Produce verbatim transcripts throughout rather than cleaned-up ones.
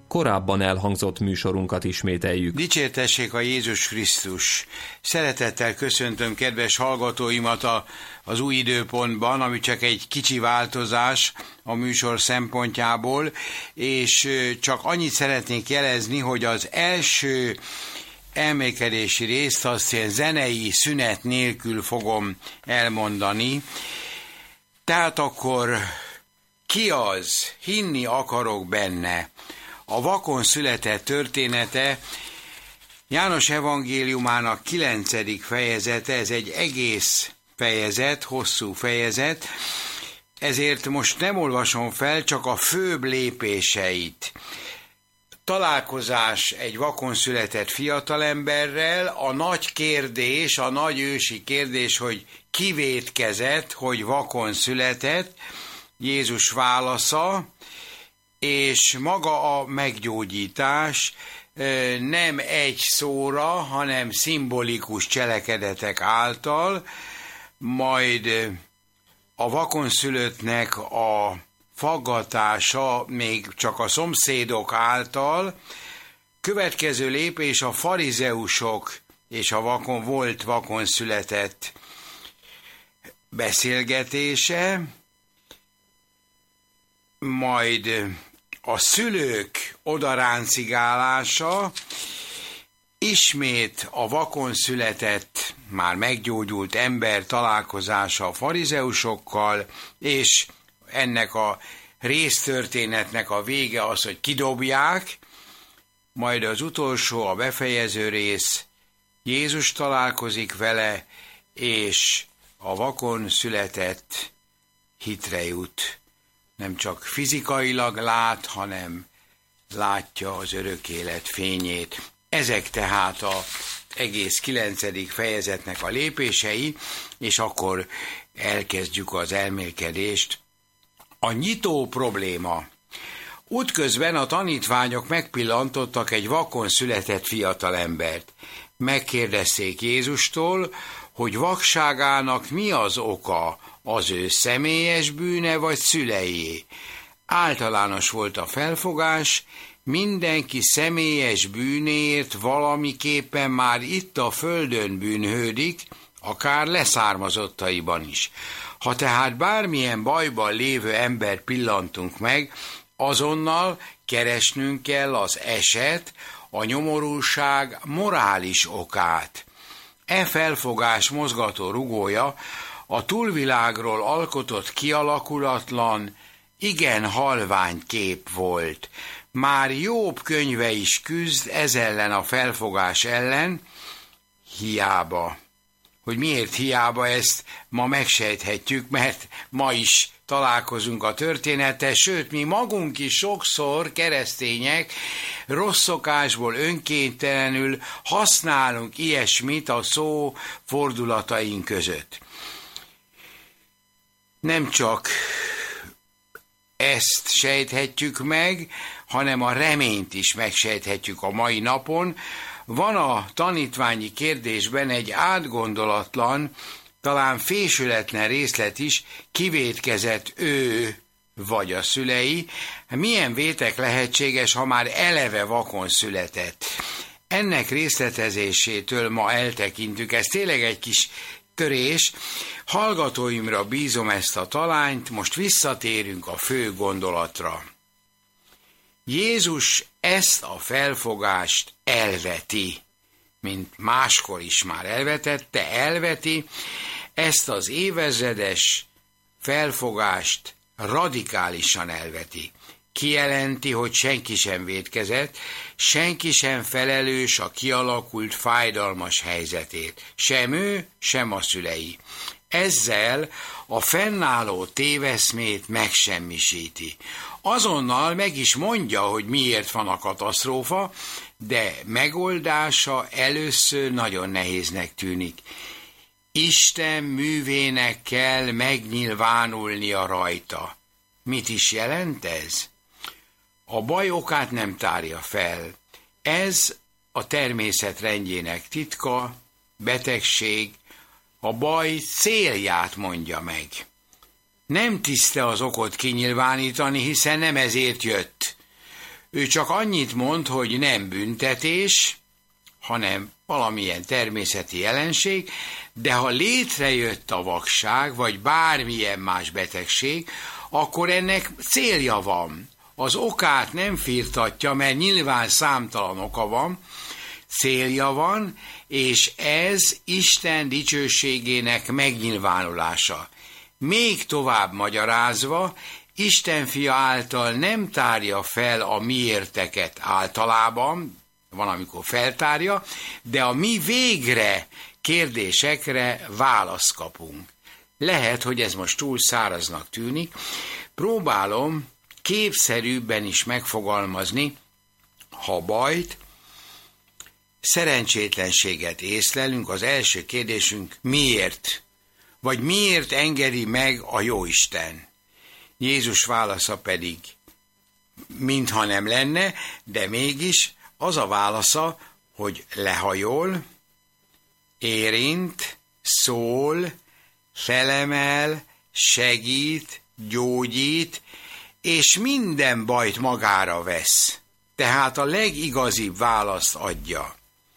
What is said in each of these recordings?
korábban elhangzott műsorunkat ismételjük. Dicsértessék a Jézus Krisztus! Szeretettel köszöntöm kedves hallgatóimat a, az új időpontban, ami csak egy kicsi változás a műsor szempontjából, és csak annyit szeretnék jelezni, hogy az első elmélkedési részt azt ilyen zenei szünet nélkül fogom elmondani. Tehát akkor ki az? Hinni akarok benne. A vakon született története János evangéliumának kilencedik fejezete, ez egy egész fejezet, hosszú fejezet, ezért most nem olvasom fel, csak a főbb lépéseit. Találkozás egy vakon született fiatalemberrel, a nagy kérdés, a nagy ősi kérdés, hogy ki vétkezett, hogy vakon született, Jézus válasza, és maga a meggyógyítás nem egy szóra, hanem szimbolikus cselekedetek által, majd a vakonszülöttnek a faggatása még csak a szomszédok által. Következő lépés a farizeusok és a vakon volt vakon született beszélgetése, majd a szülők odaráncigálása, ismét a vakon született, már meggyógyult ember találkozása a farizeusokkal, és ennek a résztörténetnek a vége az, hogy kidobják, majd az utolsó, a befejező rész, Jézus találkozik vele, és a vakon született hitre jut. Nem csak fizikailag lát, hanem látja az örök élet fényét. Ezek tehát az egész kilencedik fejezetnek a lépései, és akkor elkezdjük az elmélkedést. A nyitó probléma. Útközben a tanítványok megpillantottak egy vakon született fiatalembert. Megkérdezték Jézustól, hogy vakságának mi az oka, az ő személyes bűne vagy szüleié. Általános volt a felfogás, mindenki személyes bűnéért valamiképpen már itt a földön bűnhődik, akár leszármazottaiban is. Ha tehát bármilyen bajban lévő ember pillantunk meg, azonnal keresnünk kell az eset, a nyomorúság morális okát. E felfogás mozgató rugója a túlvilágról alkotott kialakulatlan, igen halvány kép volt. Már Jobb könyve is küzd ez ellen a felfogás ellen, hiába. Hogy miért hiába, ezt ma megsejthetjük, mert ma is találkozunk a történettel, sőt, mi magunk is sokszor, keresztények, rossz szokásból önkéntelenül használunk ilyesmit a szó fordulataink között. Nem csak ezt sejthetjük meg, hanem a reményt is megsejthetjük a mai napon. Van a tanítványi kérdésben egy átgondolatlan, talán fésületlen részlet is, kivétkezett ő vagy a szülei. Milyen vétek lehetséges, ha már eleve vakon született? Ennek részletezésétől ma eltekintünk, ez tényleg egy kis törés. Hallgatóimra bízom ezt a talányt, most visszatérünk a fő gondolatra. Jézus ezt a felfogást elveti, mint máskor is már elvetette, elveti, ezt az évezredes felfogást radikálisan elveti. Kijelenti, hogy senki sem vétkezett, senki sem felelős a kialakult fájdalmas helyzetét, sem ő, sem a szülei. Ezzel a fennálló téveszmét megsemmisíti. Azonnal meg is mondja, hogy miért van a katasztrófa, de megoldása először nagyon nehéznek tűnik. Isten művének kell megnyilvánulnia rajta. Mit is jelent ez? A baj okát nem tárja fel. Ez a természet rendjének titka, betegség, a baj célját mondja meg. Nem tiszte az okot kinyilvánítani, hiszen nem ezért jött. Ő csak annyit mond, hogy nem büntetés, hanem valamilyen természeti jelenség, de ha létrejött a vakság, vagy bármilyen más betegség, akkor ennek célja van. Az okát nem firtatja, mert nyilván számtalan oka van, célja van, és ez Isten dicsőségének megnyilvánulása. Még tovább magyarázva, Isten fia által nem tárja fel a miérteket általában, van, amikor feltárja, de a mi végre kérdésekre választ kapunk. Lehet, hogy ez most túl száraznak tűnik, próbálom képszerűbben is megfogalmazni, ha bajt, szerencsétlenséget észlelünk, az első kérdésünk miért? Vagy miért engedi meg a Jóisten? Jézus válasza pedig mintha nem lenne, de mégis az a válasza, hogy lehajol, érint, szól, felemel, segít, gyógyít, és minden bajt magára vesz. Tehát a legigazibb választ adja.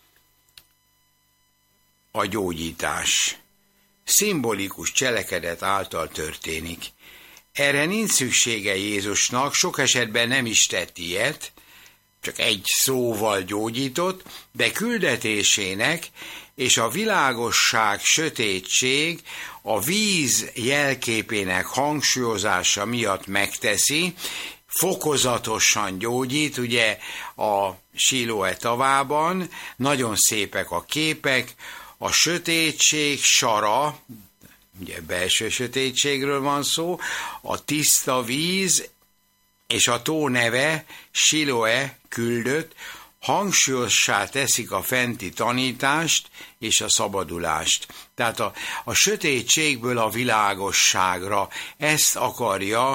A gyógyítás szimbolikus cselekedet által történik. Erre nincs szüksége Jézusnak, sok esetben nem is tett ilyet, csak egy szóval gyógyított, de küldetésének és a világosság, sötétség a víz jelképének hangsúlyozása miatt megteszi, fokozatosan gyógyít, ugye a Siloé tavában nagyon szépek a képek, a sötétség sara, ugye belső sötétségről van szó, a tiszta víz és a tó neve, Siloé küldött, hangsúlyossá teszik a fenti tanítást és a szabadulást. Tehát a, a sötétségből a világosságra, ezt akarja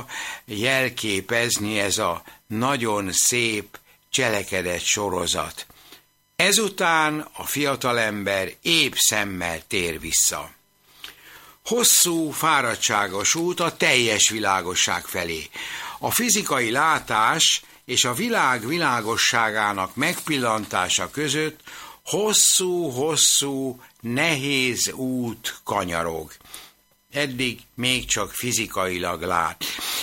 jelképezni ez a nagyon szép cselekedet sorozat. Ezután a fiatalember épp szemmel tér vissza. Hosszú, fáradtságos út a teljes világosság felé. A fizikai látás és a világ világosságának megpillantása között hosszú-hosszú, nehéz út kanyarog. Eddig még csak fizikailag lát.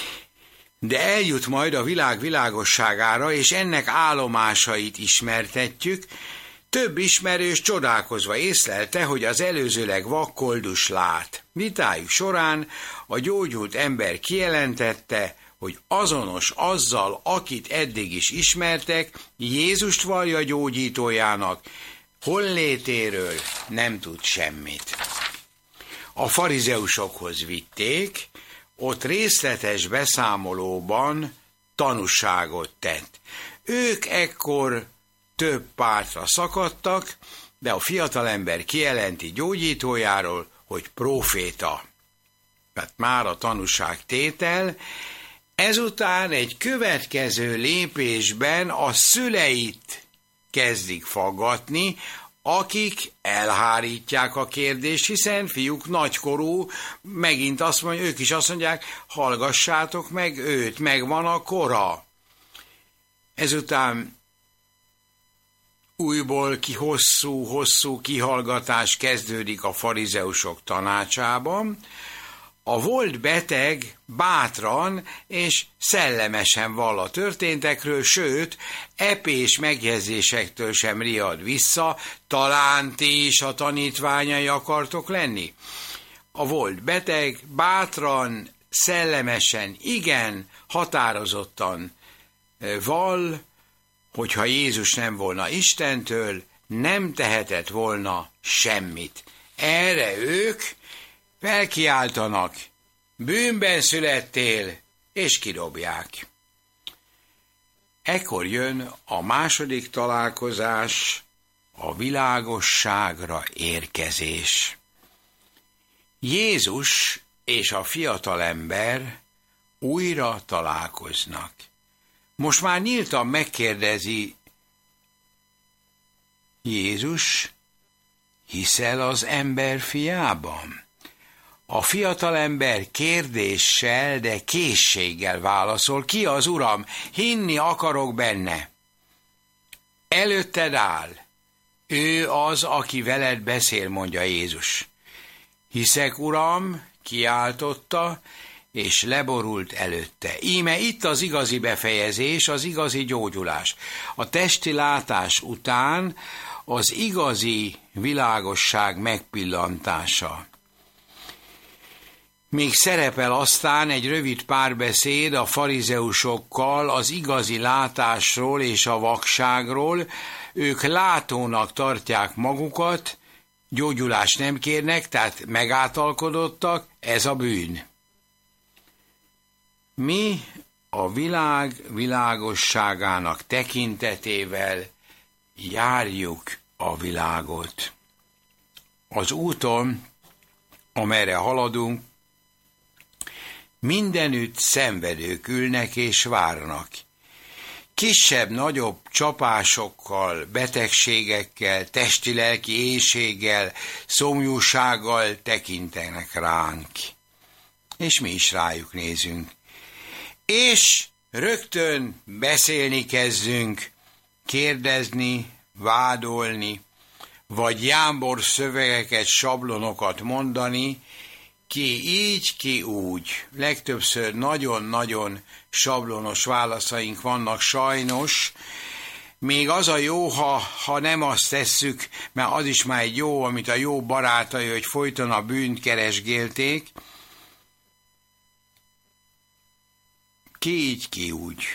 De eljut majd a világ világosságára, és ennek állomásait ismertetjük. Több ismerős csodálkozva észlelte, hogy az előzőleg vak koldus lát. Vitájuk során a gyógyult ember kijelentette, hogy azonos azzal, akit eddig is ismertek, Jézust vallja gyógyítójának, hollétéről nem tud semmit. A farizeusokhoz vitték, ott részletes beszámolóban tanúságot tett. Ők ekkor több pártra szakadtak, de a fiatalember kijelenti gyógyítójáról, hogy próféta. Tehát már a tanúságtétel. Ezután egy következő lépésben a szüleit kezdik faggatni, akik elhárítják a kérdést, hiszen fiúk nagykorú, megint azt mondja, ők is azt mondják, hallgassátok meg őt, megvan a kora. Ezután újból ki hosszú-hosszú kihallgatás kezdődik a farizeusok tanácsában. A volt beteg bátran és szellemesen vall a történtekről, sőt, epés megjegyzésektől sem riad vissza, talán ti is a tanítványai akartok lenni. A volt beteg bátran, szellemesen, igen, határozottan vall, hogyha Jézus nem volna Istentől, nem tehetett volna semmit. Erre ők felkiáltanak, bűnben születtél, és kidobják. Ekkor jön a második találkozás, a világosságra érkezés. Jézus és a fiatalember újra találkoznak. Most már nyíltan megkérdezi Jézus, hiszel az ember fiában? A fiatalember kérdéssel, de készséggel válaszol: ki az Uram? Hinni akarok benne. Előtted áll. Ő az, aki veled beszél, mondja Jézus. Hiszek, Uram, kiáltotta, és leborult előtte. Íme itt az igazi befejezés, az igazi gyógyulás. A testi látás után az igazi világosság megpillantása. Még szerepel aztán egy rövid párbeszéd a farizeusokkal az igazi látásról és a vakságról. Ők látónak tartják magukat, gyógyulást nem kérnek, tehát megáltalkodottak, ez a bűn. Mi a világ világosságának tekintetével járjuk a világot. Az úton, amerre haladunk, mindenütt szenvedők ülnek és várnak. Kisebb-nagyobb csapásokkal, betegségekkel, testi-lelki éhséggel, szomjúsággal tekintenek ránk. És mi is rájuk nézünk. És rögtön beszélni kezdünk, kérdezni, vádolni, vagy jámbor szövegeket, sablonokat mondani, ki így, ki úgy. Legtöbbször nagyon-nagyon sablonos válaszaink vannak sajnos. Még az a jó, ha, ha nem azt tesszük, mert az is már egy jó, amit a jó barátai, hogy folyton a bűnt keresgélték. Ki így, ki úgy.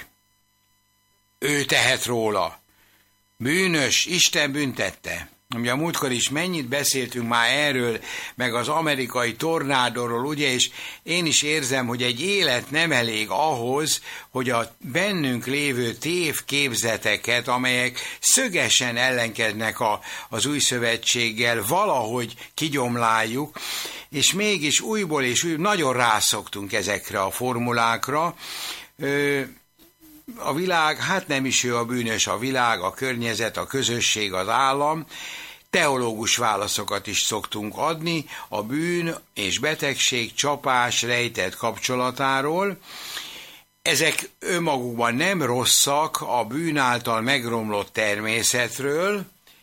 Ő tehet róla. Bűnös, Isten büntette. Ugye a múltkor is mennyit beszéltünk már erről, meg az amerikai tornádóról, ugye, és én is érzem, hogy egy élet nem elég ahhoz, hogy a bennünk lévő tévképzeteket, amelyek szögesen ellenkednek a, az új szövetséggel, valahogy kigyomláljuk, és mégis újból és újból nagyon rászoktunk ezekre a formulákra. Ö, A világ, hát nem is ő a bűnös, a világ, a környezet, a közösség, az állam. Teológus válaszokat is szoktunk adni a bűn és betegség, csapás, rejtett kapcsolatáról. Ezek önmagukban nem rosszak a bűn által megromlott természetről,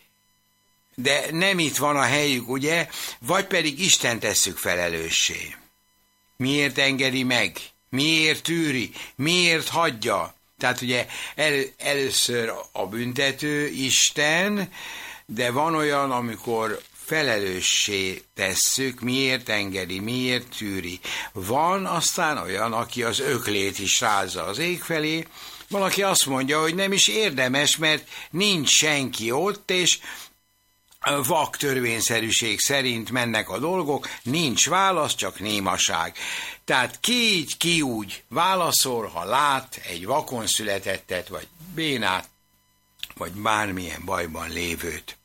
de nem itt van a helyük, ugye, vagy pedig Isten tesszük felelőssé. Miért engedi meg? Miért tűri? Miért hagyja? Tehát ugye el, először a büntető Isten, de van olyan, amikor felelőssé tesszük, miért engedi, miért tűri. Van aztán olyan, aki az öklét is rázza az ég felé, valaki azt mondja, hogy nem is érdemes, mert nincs senki ott, és vak törvényszerűség szerint mennek a dolgok, nincs válasz, csak némaság. Tehát ki így, ki úgy válaszol, ha lát egy vakon születettet, vagy bénát, vagy bármilyen bajban lévőt.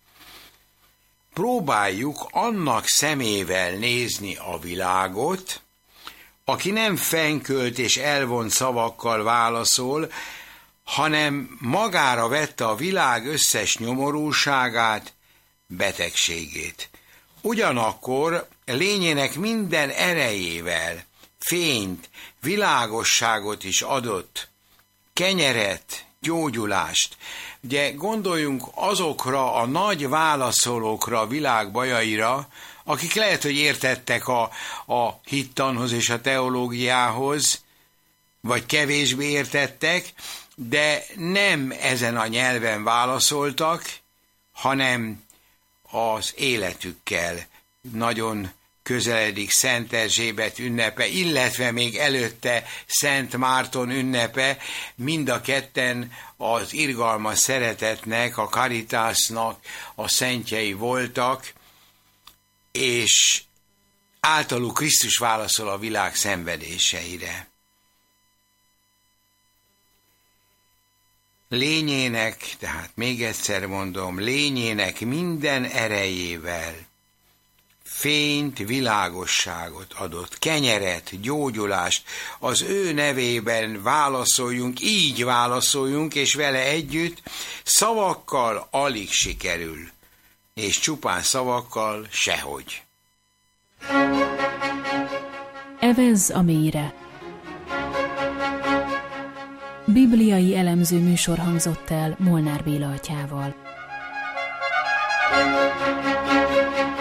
Próbáljuk annak szemével nézni a világot, aki nem fenkölt és elvont szavakkal válaszol, hanem magára vette a világ összes nyomorúságát, betegségét. Ugyanakkor lényének minden erejével fényt, világosságot is adott, kenyeret, gyógyulást. Ugye gondoljunk azokra a nagy válaszolókra a világ bajaira, akik lehet, hogy értettek a, a hittanhoz és a teológiához, vagy kevésbé értettek, de nem ezen a nyelven válaszoltak, hanem az életükkel. Nagyon közeledik Szent Erzsébet ünnepe, illetve még előtte Szent Márton ünnepe, mind a ketten az irgalmas szeretetnek, a Caritasnak a szentjei voltak, és általuk Krisztus válaszol a világ szenvedéseire. Lényének, tehát még egyszer mondom, lényének minden erejével fényt, világosságot adott, kenyeret, gyógyulást, az ő nevében válaszoljunk, így válaszoljunk, és vele együtt szavakkal alig sikerül, és csupán szavakkal sehogy. Evezz a mélyre. Bibliai elemző műsor hangzott el Molnár Béla atyával.